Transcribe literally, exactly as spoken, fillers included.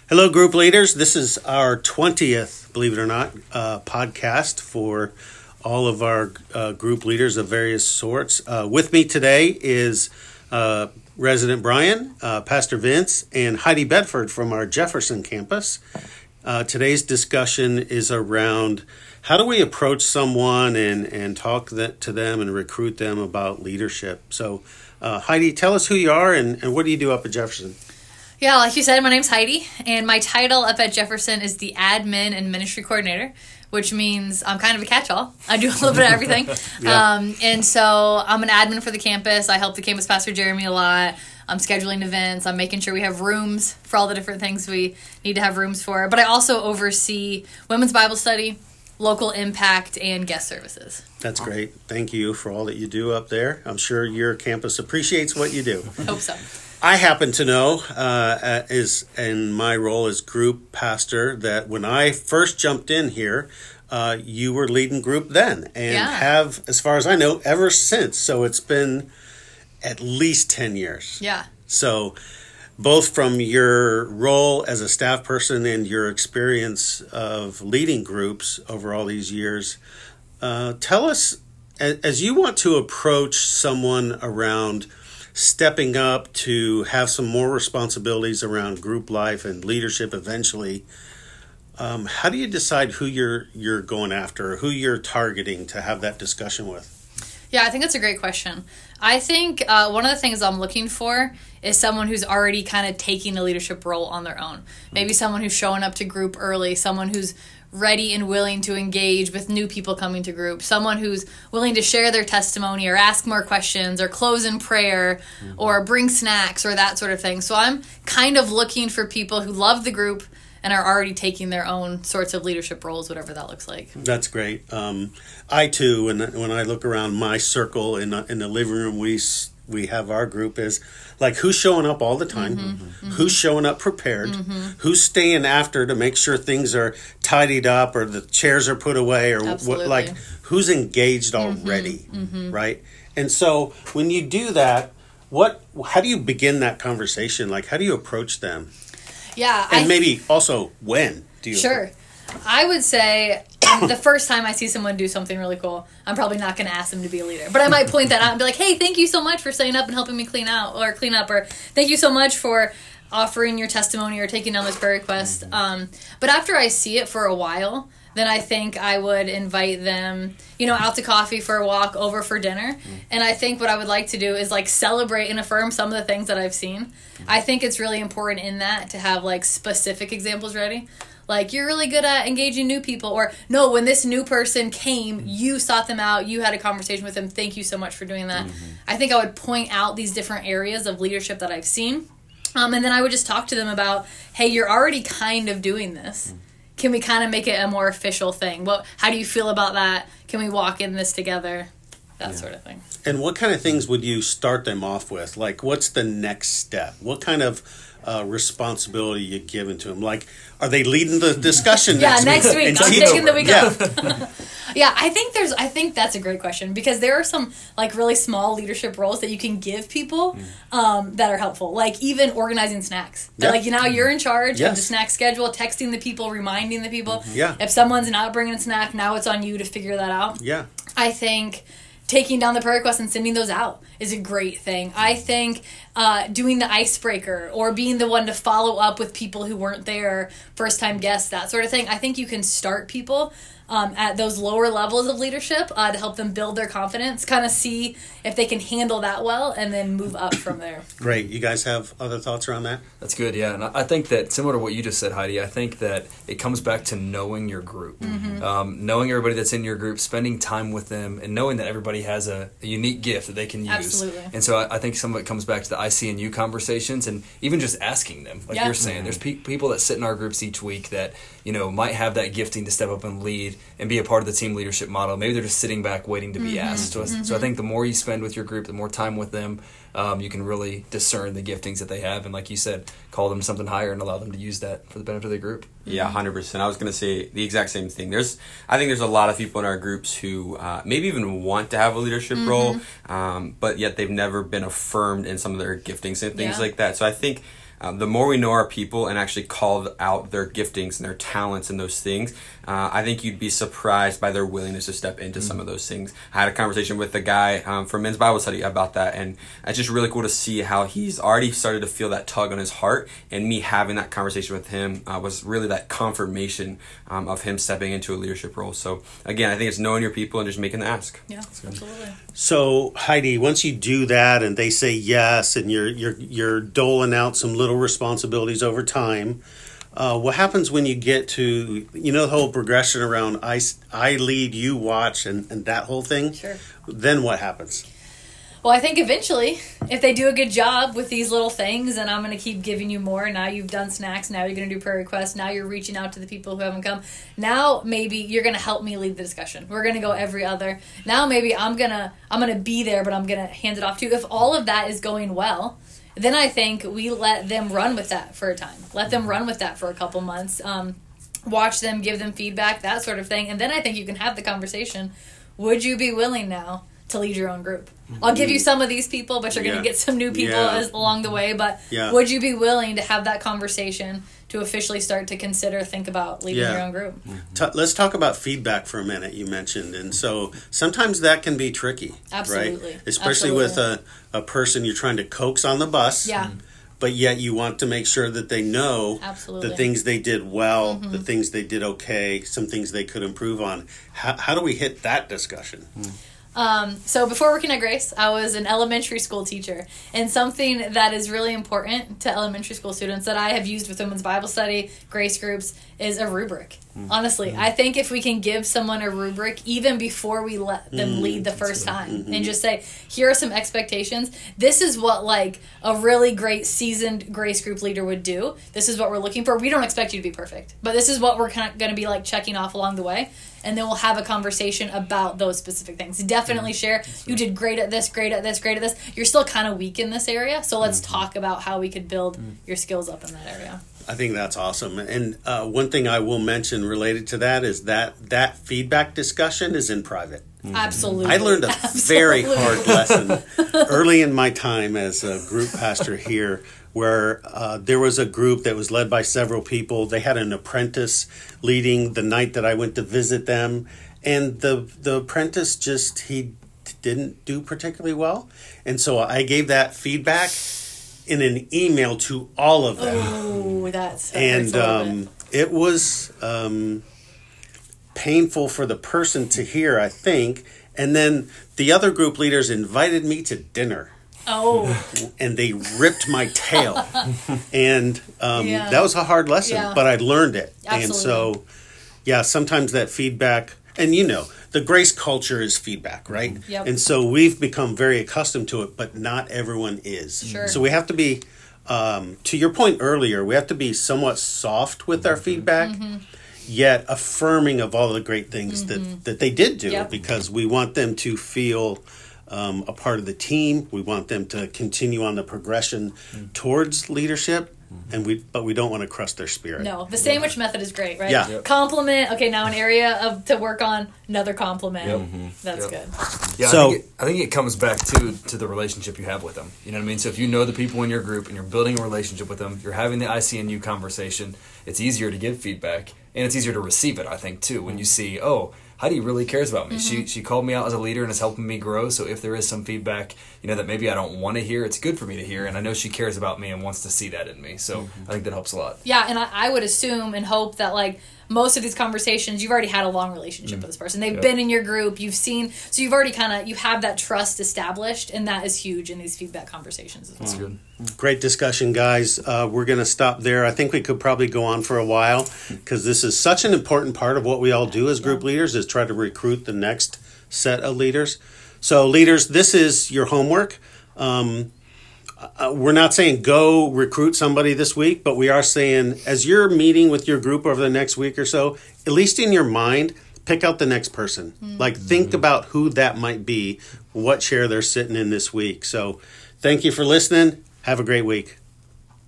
Hello, group leaders. This is our twentieth, believe it or not, uh, podcast for all of our uh, group leaders of various sorts. Uh, with me today is uh, Resident Brian, uh, Pastor Vince, and Heidi Bedford from our Jefferson campus. Uh, today's discussion is around how do we approach someone and, and talk that, to them and recruit them about leadership. So, uh, Heidi, tell us who you are and, and what do you do up at Jefferson? Yeah, like you said, my name's Heidi, and my title up at Jefferson is the Admin and Ministry Coordinator, which means I'm kind of a catch-all. I do a little bit of everything. yeah. um, and so I'm an admin for the campus. I help the campus pastor Jeremy a lot. I'm scheduling events. I'm making sure we have rooms for all the different things we need to have rooms for. But I also oversee women's Bible study, local impact, and guest services. That's great. Thank you for all that you do up there. I'm sure your campus appreciates what you do. Hope so. I happen to know, uh, is in my role as group pastor, that when I first jumped in here, uh, you were leading group then, and yeah. have, as far as I know, ever since. So it's been at least ten years. Yeah. So both from your role as a staff person and your experience of leading groups over all these years, uh, tell us, as you want to approach someone around stepping up to have some more responsibilities around group life and leadership eventually, um, how do you decide who you're you're going after, or who you're targeting to have that discussion with? Yeah, I think that's a great question. I think uh, one of the things I'm looking for is someone who's already kind of taking a leadership role on their own. Maybe someone who's showing up to group early, someone who's ready and willing to engage with new people coming to group, someone who's willing to share their testimony or ask more questions or close in prayer mm-hmm. or bring snacks or that sort of thing. So I'm kind of looking for people who love the group and are already taking their own sorts of leadership roles, whatever that looks like. That's great. Um, I, too, when, when I look around my circle in, in the living room, we we have our group is like who's showing up all the time, mm-hmm, mm-hmm. who's showing up prepared, mm-hmm. who's staying after to make sure things are tidied up or the chairs are put away, or what, like who's engaged already, mm-hmm, mm-hmm. right? And so when you do that, what how do you begin that conversation? Like, how do you approach them? Yeah. And I, maybe also when do you? Sure. I would say the first time I see someone do something really cool, I'm probably not going to ask them to be a leader. But I might point that out and be like, hey, thank you so much for staying up and helping me clean out or clean up. Or thank you so much for offering your testimony or taking down this prayer request. Um, but after I see it for a while, then I think I would invite them, you know, out to coffee for a walk, over for dinner. And I think what I would like to do is like celebrate and affirm some of the things that I've seen. I think it's really important in that to have like specific examples ready. Like, you're really good at engaging new people. Or, no, when this new person came, you sought them out. You had a conversation with them. Thank you so much for doing that. Mm-hmm. I think I would point out these different areas of leadership that I've seen. Um, and then I would just talk to them about, hey, you're already kind of doing this. Mm-hmm. Can we kind of make it a more official thing? What? How do you feel about that? Can we walk in this together? That yeah. sort of thing. And what kind of things would you start them off with? Like, what's the next step? What kind of uh, responsibility you giving to them? Like, are they leading the discussion yeah, next, next week? week. I'm taking the week yeah. off. yeah, I think there's. I think that's a great question because there are some like really small leadership roles that you can give people um, that are helpful. Like even organizing snacks. Yep. Like you know, you're in charge yes. of the snack schedule, texting the people, reminding the people. Mm-hmm. Yeah. If someone's not bringing a snack, now it's on you to figure that out. Yeah. I think taking down the prayer requests and sending those out is a great thing. I think uh, doing the icebreaker or being the one to follow up with people who weren't there, first-time guests, that sort of thing. I think you can start people um, at those lower levels of leadership uh, to help them build their confidence, kind of see if they can handle that well, and then move up from there. Great. You guys have other thoughts around that? That's good, yeah. And I think that, similar to what you just said, Heidi, I think that it comes back to knowing your group. Mm-hmm. Um, knowing everybody that's in your group, spending time with them, and knowing that everybody has a, a unique gift that they can use. Absolutely. And so I, I think some of it comes back to the I C and U conversations, and even just asking them, like yeah. you're saying. There's pe- people that sit in our groups each week that, you know, might have that gifting to step up and lead and be a part of the team leadership model. Maybe they're just sitting back waiting to be mm-hmm. asked. So, mm-hmm. so I think the more you spend with your group, the more time with them, um, you can really discern the giftings that they have. And like you said, call them something higher and allow them to use that for the benefit of the group. Yeah, one hundred percent. I was going to say the exact same thing. There's, I think there's a lot of people in our groups who uh, maybe even want to have a leadership mm-hmm. role, um, but yet they've never been affirmed in some of their giftings and things yeah. like that. So I think um, the more we know our people and actually call out their giftings and their talents and those things, uh, I think you'd be surprised by their willingness to step into mm-hmm. some of those things. I had a conversation with a guy um, from Men's Bible Study about that, and it's just really cool to see how he's already started to feel that tug on his heart, and me having that conversation with him uh, was really that confirmation um, of him stepping into a leadership role. So again, I think it's knowing your people and just making the ask. Yeah, absolutely. So Heidi, once you do that and they say yes, and you're you're you're doling out some little responsibilities over time, uh, what happens when you get to, you know, the whole progression around I, I lead, you watch, and, and that whole thing? Sure. Then what happens? Well, I think eventually, if they do a good job with these little things, and I'm going to keep giving you more. Now you've done snacks. Now you're going to do prayer requests. Now you're reaching out to the people who haven't come. Now maybe you're going to help me lead the discussion. We're going to go every other. Now maybe I'm going to I'm going to be there, but I'm going to hand it off to you. If all of that is going well, then I think we let them run with that for a time. Let them run with that for a couple months. Um, watch them, give them feedback, that sort of thing. And then I think you can have the conversation. Would you be willing now to lead your own group? I'll give you some of these people, but you're going to Yeah. get some new people Yeah. as, along the way. But Yeah. would you be willing to have that conversation to officially start to consider, think about leading Yeah. your own group? Ta let's talk about feedback for a minute, you mentioned. And so sometimes that can be tricky. Absolutely. Right? Especially with a, a person you're trying to coax on the bus. Yeah. But yet you want to make sure that they know Absolutely. the things they did well, the things they did okay, some things they could improve on. How, how do we hit that discussion? Um, so before working at Grace, I was an elementary school teacher. And something that is really important to elementary school students that I have used with Women's Bible Study, Grace groups, is a rubric. Mm. Honestly, mm. I think if we can give someone a rubric even before we let them mm. lead the first time mm-hmm. and just say, here are some expectations. This is what like a really great seasoned Grace group leader would do. This is what we're looking for. We don't expect you to be perfect, but this is what we're kind of going to be like checking off along the way. And then we'll have a conversation about those specific things. Definitely mm. share, you did great at this, great at this, great at this. You're still kind of weak in this area, so let's mm-hmm. talk about how we could build mm. your skills up in that area. I think that's awesome. And uh, one thing I will mention related to that is that that feedback discussion is in private. Mm-hmm. Absolutely. I learned a Absolutely. very hard lesson early in my time as a group pastor here, where uh, there was a group that was led by several people. They had an apprentice leading the night that I went to visit them. And the the apprentice just, he didn't do particularly well. And so I gave that feedback in an email to all of them. Oh, that's that and um, it was um, painful for the person to hear, I think. And then the other group leaders invited me to dinner. Oh. And they ripped my tail. And um, yeah. that was a hard lesson, yeah. but I learned it. Absolutely. And so, yeah, sometimes that feedback, and you know, the Grace culture is feedback, right? Yep. And so we've become very accustomed to it, but not everyone is. Sure. So we have to be, um, to your point earlier, we have to be somewhat soft with our feedback, mm-hmm. yet affirming of all the great things mm-hmm. that, that they did do, yep. because we want them to feel um, a part of the team. We want them to continue on the progression mm-hmm. towards leadership. And we, but we don't want to crush their spirit. No, the sandwich yeah. method is great, right? Yeah. Yep. Compliment. Okay, now an area of to work on. Another compliment. Yep. Mm-hmm. That's yep. good. Yeah, so, I think, it, I think it comes back to to the relationship you have with them. You know what I mean? So if you know the people in your group and you're building a relationship with them, you're having the I C N U conversation. It's easier to give feedback and it's easier to receive it. I think too when you see, oh, Heidi really cares about me. Mm-hmm. She she called me out as a leader and is helping me grow. So if there is some feedback, you know, that maybe I don't want to hear, it's good for me to hear. And I know she cares about me and wants to see that in me. So mm-hmm. I think that helps a lot. Yeah, and I, I would assume and hope that like most of these conversations, you've already had a long relationship mm-hmm. with this person. They've yep. been in your group. You've seen, so you've already kind of, you have that trust established, and that is huge in these feedback conversations as well. That's good. Great discussion, guys. Uh, we're going to stop there. I think we could probably go on for a while because this is such an important part of what we all do as group yeah. leaders is try to recruit the next set of leaders. So leaders, this is your homework. Um, uh, we're not saying go recruit somebody this week, but we are saying as you're meeting with your group over the next week or so, at least in your mind, pick out the next person. Mm-hmm. Like think about who that might be, what chair they're sitting in this week. So thank you for listening. Have a great week.